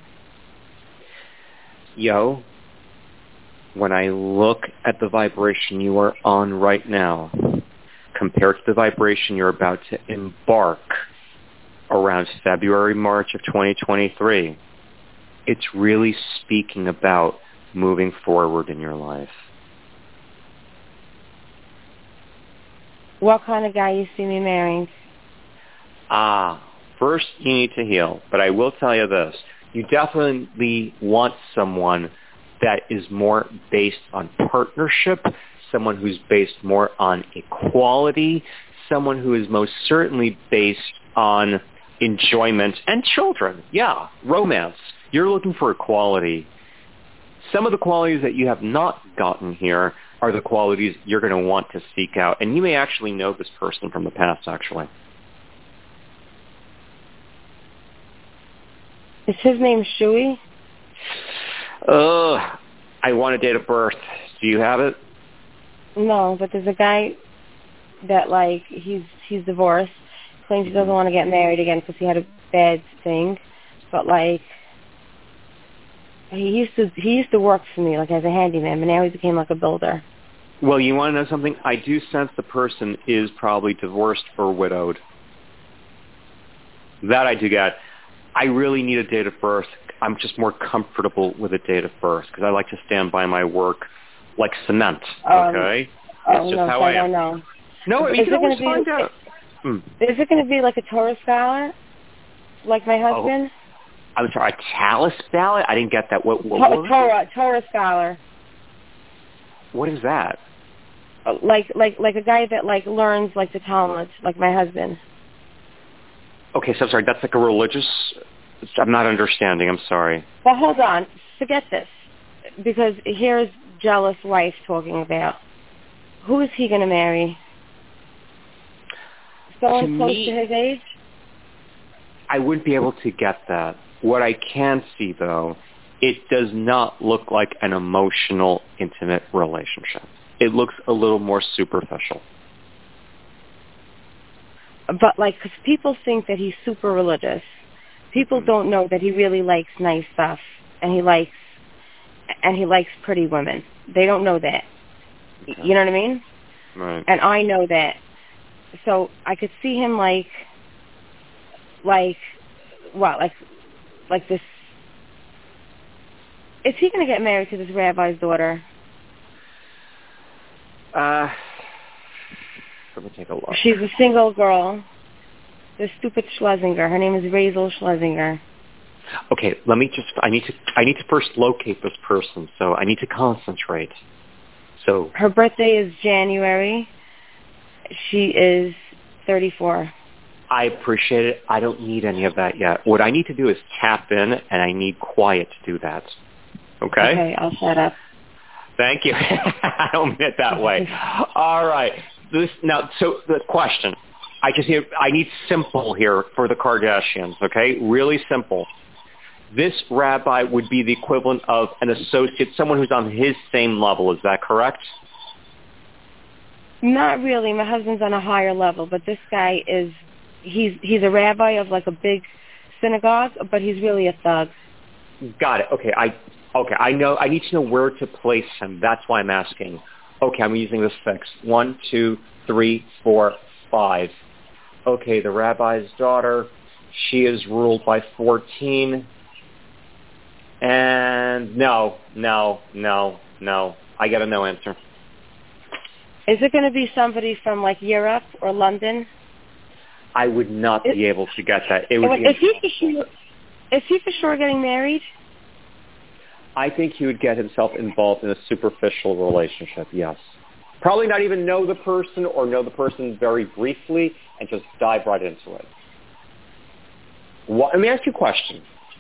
Yo, when I look at the vibration you are on right now, compared to the vibration you're about to embark around February, March of twenty twenty-three, it's really speaking about moving forward in your life.
What kind of guy you see me marrying?
Ah, first you need to heal. But I will tell you this. You definitely want someone that is more based on partnership, someone who's based more on equality, someone who is most certainly based on enjoyment and children. Yeah, romance. You're looking for equality. Some of the qualities that you have not gotten here are the qualities you're going to want to seek out. And you may actually know this person from the past, actually.
Is his name Shuey?
Ugh. I want a date of birth. Do you have it?
No, but there's a guy that, like, he's he's divorced, claims he doesn't want to get married again because he had a bad thing, but, like, he used to he used to work for me, like, as a handyman, but now he became, like, a builder.
Well, you want to know something? I do sense the person is probably divorced or widowed. That I do get. I really need a date of birth. I'm just more comfortable with a date of birth because I like to stand by my work like cement, okay?
Um,
it's
oh,
just
no,
how
so
I
I don't
am.
know.
No,
Is
you
it
can always
gonna be-
find out. Mm.
Is it going to be like a Torah scholar, like my husband?
Oh, I'm sorry, a chalice ballot? I didn't get that. What, what,
To-
what, was
Torah, Torah scholar.
it? What is that?
Like, like, like a guy that, like, learns, like, the Talmud, like my husband.
Okay, so I'm sorry, that's like a religious... I'm not understanding. I'm sorry.
Well, hold on. Forget this. Because here's jealous wife talking about. Who is he going to marry? Someone
To
close
me-
to his age?
I wouldn't be able to get that. What I can see, though, it does not look like an emotional, intimate relationship. It looks a little more superficial.
But, like, because people think that he's super religious. People
Mm-hmm.
don't know that he really likes nice stuff, and he likes, and he likes pretty women. They don't know that.
Okay.
You know what I mean?
Right.
And I know that. So I could see him like, like, what, like, like this. Is he going to get married to this rabbi's daughter?
Uh, let me take a look.
She's a single girl. The stupid Schlesinger. Her name is Razel Schlesinger.
Okay, let me just. I need to. I need to first locate this person. So I need to concentrate. So
Her birthday is January. She is thirty-four.
I appreciate it. I don't need any of that yet. What I need to do is tap in, and I need quiet to do that. Okay?
Okay, I'll shut up.
Thank you. I don't mean it that way. All right. This now. So the question: I just need, I need simple here for the Kardashians, okay? Really simple. This rabbi would be the equivalent of an associate, someone who's on his same level. Is that correct?
Not really. My husband's on a higher level, but this guy is, he's he's a rabbi of like a big synagogue, but he's really a thug.
Got it. Okay, I okay. I know. I need to know where to place him. That's why I'm asking. Okay, I'm using this fix. One, two, three, four, five. Okay, the rabbi's daughter. She is ruled by fourteen. And no, no, no, no. I got a no answer.
Is it going to be somebody from like Europe or London?
I would not be
It,
able to get that. It would be
is, he for sure, is he for sure getting married?
I think he would get himself involved in a superficial relationship, yes. Probably not even know the person or know the person very briefly and just dive right into it. What, let me ask you a question.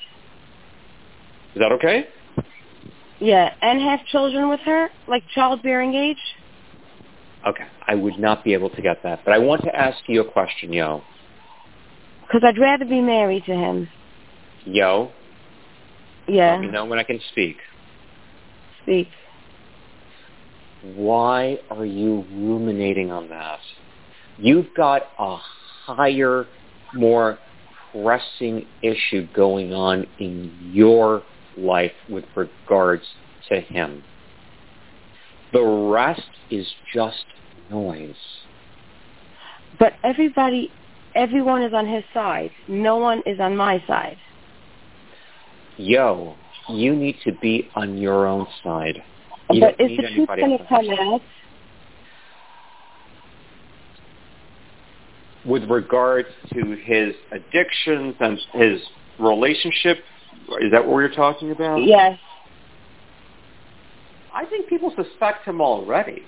Is that okay?
Yeah, and have children with her, like childbearing age?
Okay, I would not be able to get that. But I want to ask you a question, Yo.
Because I'd rather be married to him.
Yo?
Yeah.
Let me know when I can speak.
Speak.
Why are you ruminating on that? You've got a higher, more pressing issue going on in your life with regards to him. The rest is just noise.
But everybody, everyone is on his side. No one is on my side.
Yo, you need to be on your own side. You
but
don't
is
need
the truth going to come out?
With regards to his addictions and his relationship, is that what we're talking about?
Yes.
I think people suspect him already.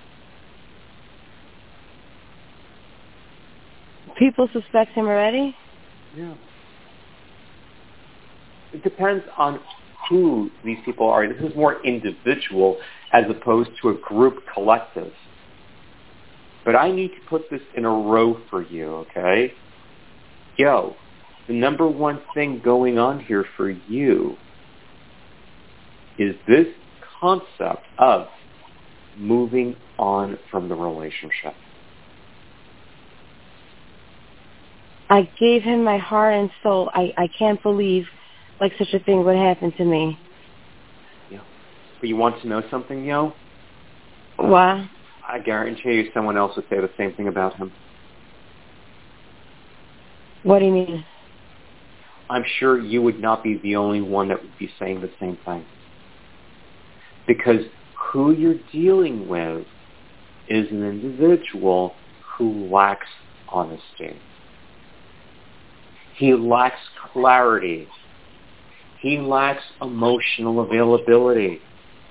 People suspect him already?
Yeah. It depends on who these people are. This is more individual as opposed to a group collective. But I need to put this in a row for you, okay? Yo, the number one thing going on here for you is this concept of moving on from the relationship.
I gave him my heart and soul. I, I can't believe like such a thing would happen to me.
Yeah. But you want to know something, Yo?
What?
I guarantee you someone else would say the same thing about him.
What do you mean?
I'm sure you would not be the only one that would be saying the same thing. Because who you're dealing with is an individual who lacks honesty. He lacks clarity. He lacks emotional availability.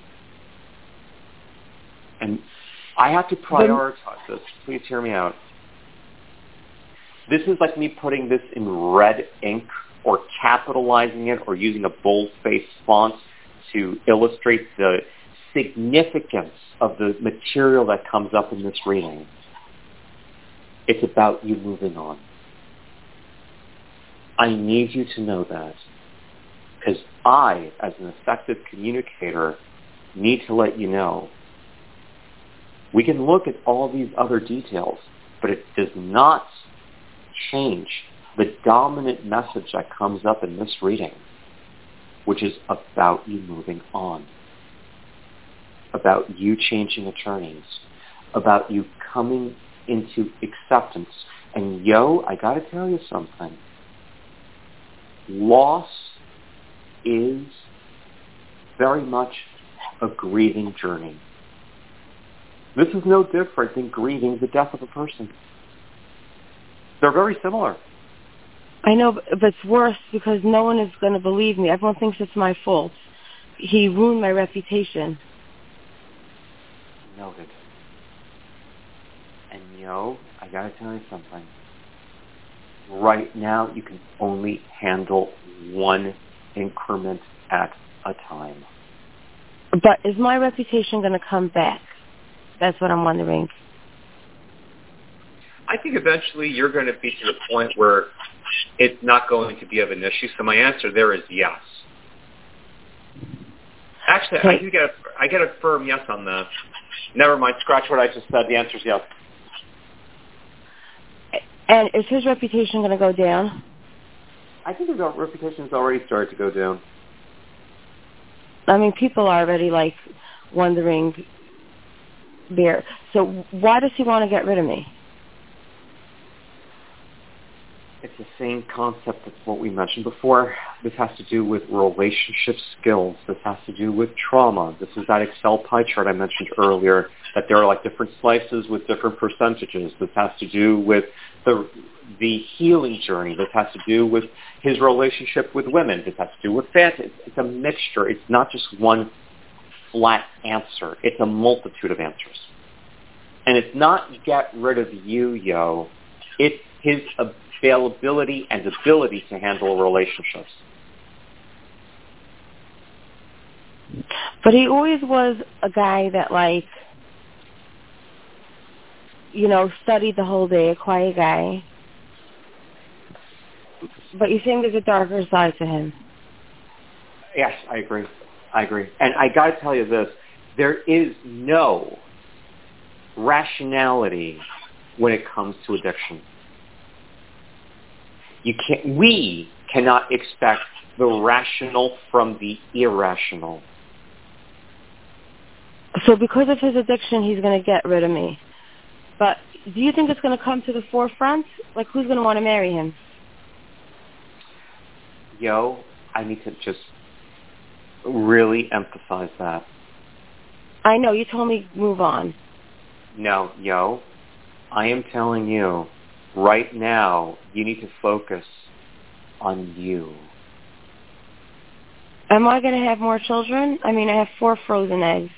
And I have to prioritize this. Please hear me out. This is like me putting this in red ink or capitalizing it or using a bold-faced font to illustrate the significance of the material that comes up in this reading. It's about you moving on. I need you to know that because I, as an effective communicator, need to let you know. We can look at all these other details, but it does not change the dominant message that comes up in this reading, which is about you moving on, about you changing attorneys, about you coming into acceptance. And yo, I got to tell you something. Loss is very much a grieving journey. This is no different than grieving the death of a person. They're very similar.
I know, but it's worse because no one is going to believe me. Everyone thinks it's my fault. He ruined my reputation.
Noted. And yo, I got to tell you something. Right now, you can only handle one increment at a time.
But is my reputation going to come back? That's what I'm wondering.
I think eventually you're going to be to the point where it's not going to be of an issue. So my answer there is yes. Actually,
Okay.
I do get a, I get a firm yes on the. Never mind. Scratch what I just said. The answer is yes.
And is his reputation going to go down?
I think his reputation has already started to go down.
I mean, people are already, like, wondering there. So why does he want to get rid of me?
It's the same concept as what we mentioned before. This has to do with relationship skills. This has to do with trauma. This is that Excel pie chart I mentioned earlier, that there are like different slices with different percentages. This has to do with the the healing journey. This has to do with his relationship with women. This has to do with fantasy. It's a mixture. It's not just one flat answer. It's a multitude of answers. And it's not get rid of you, yo. It's his availability and ability to handle relationships.
But he always was a guy that, like, you know, studied the whole day, a quiet guy. But you think there's a darker side to him.
Yes, I agree. I agree. And I got to tell you this. There is no rationality when it comes to addiction. You can't, we cannot expect the rational from the irrational.
So because of his addiction, he's going to get rid of me. But do you think it's going to come to the forefront? Like, who's going to want to marry him?
Yo, I need to just really emphasize that.
I know. You told me move on.
No, yo, I am telling you, right now, you need to focus on you.
Am I going to have more children? I mean, I have four frozen eggs.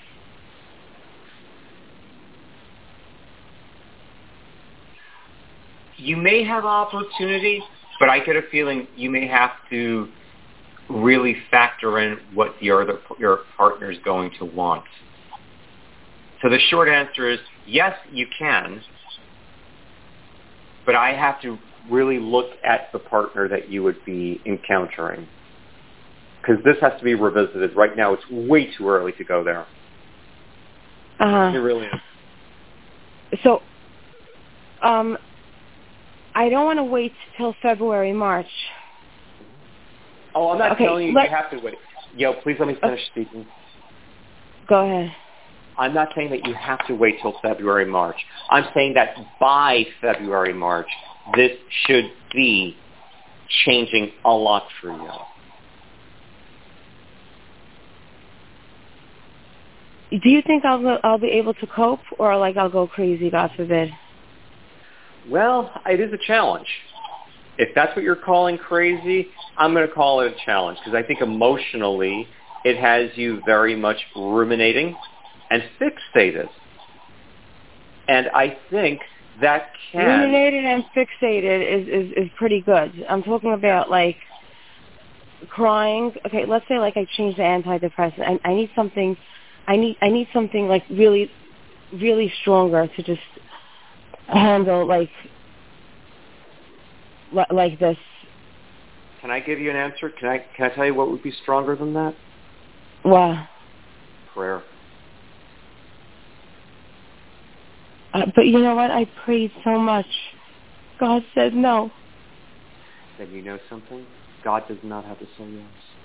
You may have opportunity, but I get a feeling you may have to really factor in what your other, your partner is going to want. So the short answer is, yes, you can, but I have to really look at the partner that you would be encountering. Because this has to be revisited. Right now, it's way too early to go there.
Uh-huh.
It really is.
So, um, I don't want to wait till February, March.
Oh, I'm not
okay,
telling you
let,
you have to wait. Yo, please let me finish uh, speaking.
Go ahead.
I'm not saying that you have to wait till February, March. I'm saying that by February, March, this should be changing a lot for you.
Do you think I'll I'll be able to cope, or like I'll go crazy, God forbid?
Well, it is a challenge. If that's what you're calling crazy, I'm going to call it a challenge because I think emotionally it has you very much ruminating and fixated. And I think that can...
Ruminated and fixated is, is, is pretty good. I'm talking about, like, crying. Okay, let's say, like, I change the antidepressant. I, I need something... I need I need something like really, really stronger to just handle like like this.
Can I give you an answer? Can I can I tell you what would be stronger than that?
Wow.
Prayer.
Uh, but you know what? I prayed so much. God said no.
Then you know something? God does not have to say yes.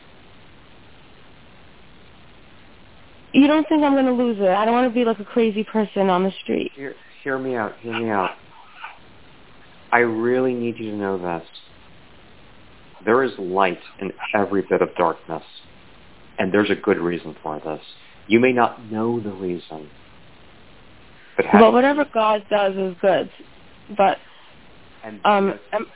You don't think I'm going to lose it? I don't want to be like a crazy person on the street.
Hear, hear me out. Hear me out. I really need you to know this. There is light in every bit of darkness. And there's a good reason for this. You may not know the reason. But,
but whatever God does is good. But,
and
um... um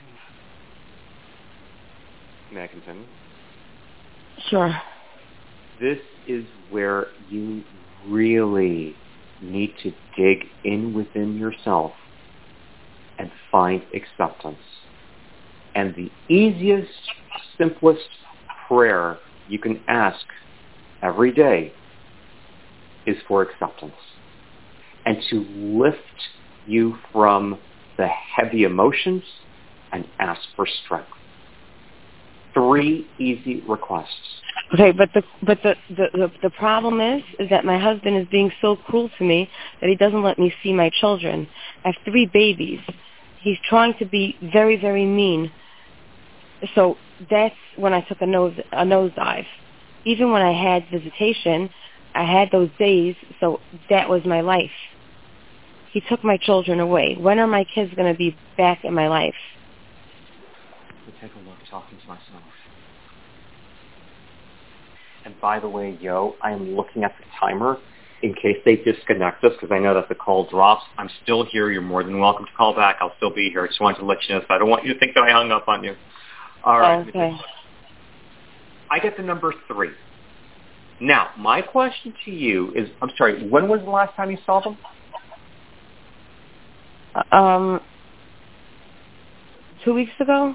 may I continue?
Sure.
This is where you really need to dig in within yourself and find acceptance. And the easiest, simplest prayer you can ask every day is for acceptance and to lift you from the heavy emotions and ask for strength. Three easy requests.
Okay, but the but the, the, the, the problem is is that my husband is being so cruel to me that he doesn't let me see my children. I have three babies. He's trying to be very, very mean. So that's when I took a nose a nosedive. Even when I had visitation, I had those days, so that was my life. He took my children away. When are my kids going to be back in my life?
Let me take a look, talking to myself. And by the way, yo, I am looking at the timer in case they disconnect us, because I know that the call drops. I'm still here. You're more than welcome to call back. I'll still be here. I just wanted to let you know, so I don't want you to think that I hung up on you. All right.
Oh, okay.
I get the number three. Now, my question to you is, I'm sorry, when was the last time you saw them?
Um, two weeks ago.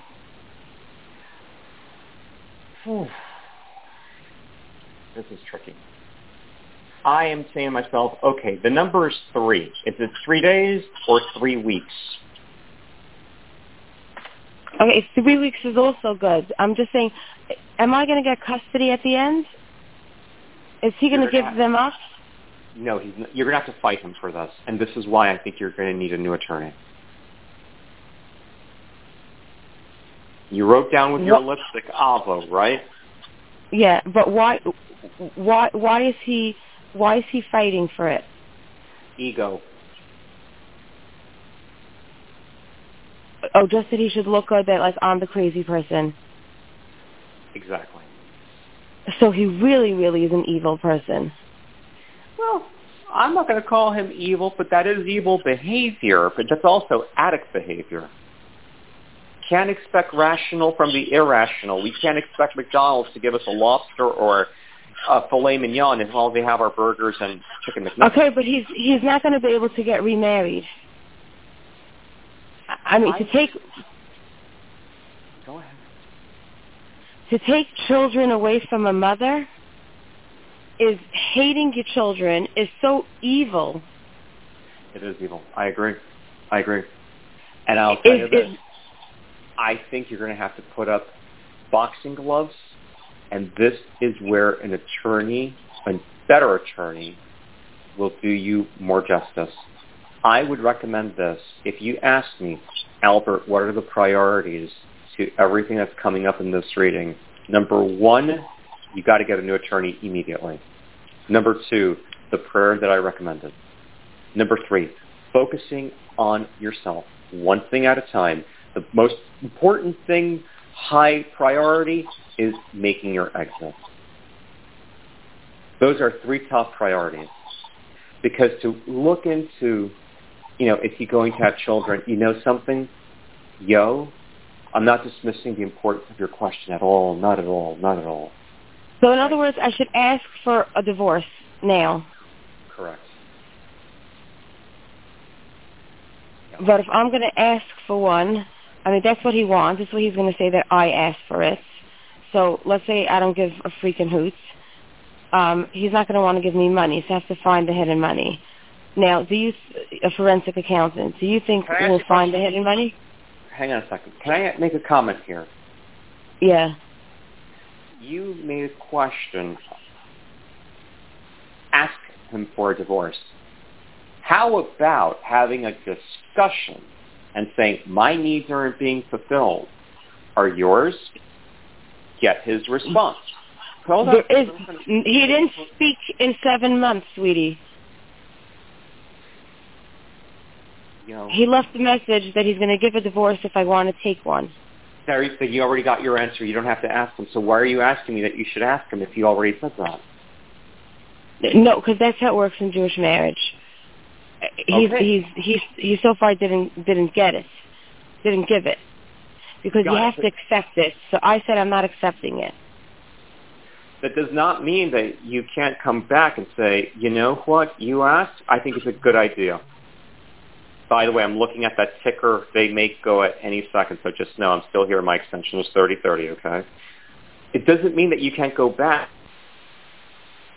This is tricky. I am saying to myself, okay, the number is three. Is it three days or three weeks?
Okay, three weeks is also good. I'm just saying, am I going to get custody at the end? Is he going to give
have,
them up?
No, he's not, you're going to have to fight him for this, and this is why I think you're going to need a new attorney. You wrote down with your
What?
lipstick Avo, right?
Yeah, but why? Why? Why is he? Why is he fighting for it?
Ego.
Oh, just that he should look good, that like I'm the crazy person.
Exactly.
So he really, really is an evil person.
Well, I'm not going to call him evil, but that is evil behavior. But that's also addict behavior. Can't expect rational from the irrational. We can't expect McDonald's to give us a lobster or a filet mignon if all they have are burgers and chicken McNuggets.
Okay, but he's he's not going to be able to get remarried. I mean,
I,
to take
go ahead.
to take children away from a mother is hating your children, is so evil.
It is evil. I agree. I agree. And I'll tell
Is,
you this.
is,
I think you're going to have to put up boxing gloves, and this is where an attorney, a better attorney, will do you more justice. I would recommend this. If you ask me, Albert, what are the priorities to everything that's coming up in this reading? Number one, you got to get a new attorney immediately. Number two, the prayer that I recommended. Number three, focusing on yourself, one thing at a time. The most important thing, high priority, is making your exit. Those are three top priorities. Because to look into, you know, is he going to have children? You know something? Yo, I'm not dismissing the importance of your question at all. Not at all. Not at all.
So in other words, I should ask for a divorce now.
Correct.
But if I'm going to ask for one, I mean, that's what he wants. That's what he's going to say, that I asked for it. So let's say I don't give a freaking hoot. Um, he's not going to want to give me money, so I have to find the hidden money. Now, do you, a forensic accountant, do you think we'll find the hidden money?
Hang on a second. Can I make a comment here?
Yeah.
You made a question. Ask him for a divorce. How about having a discussion and saying, my needs aren't being fulfilled? Are yours? Get his response. Hold
there is, he didn't speak in seven months, sweetie.
You know,
he left a message that he's going to give a divorce if I want to take one.
Terry said you already got your answer. You don't have to ask him. So why are you asking me that you should ask him if you already said that?
No, because that's how it works in Jewish marriage. He's
Okay.
he's he's he so far didn't didn't get it, didn't give it, because
Got
you
it.
have to accept it. So I said I'm not accepting it.
That does not mean that you can't come back and say, you know what, you asked, I think it's a good idea. By the way, I'm looking at that ticker. They may go at any second, so just know I'm still here. My extension is thirty thirty, okay? It doesn't mean that you can't go back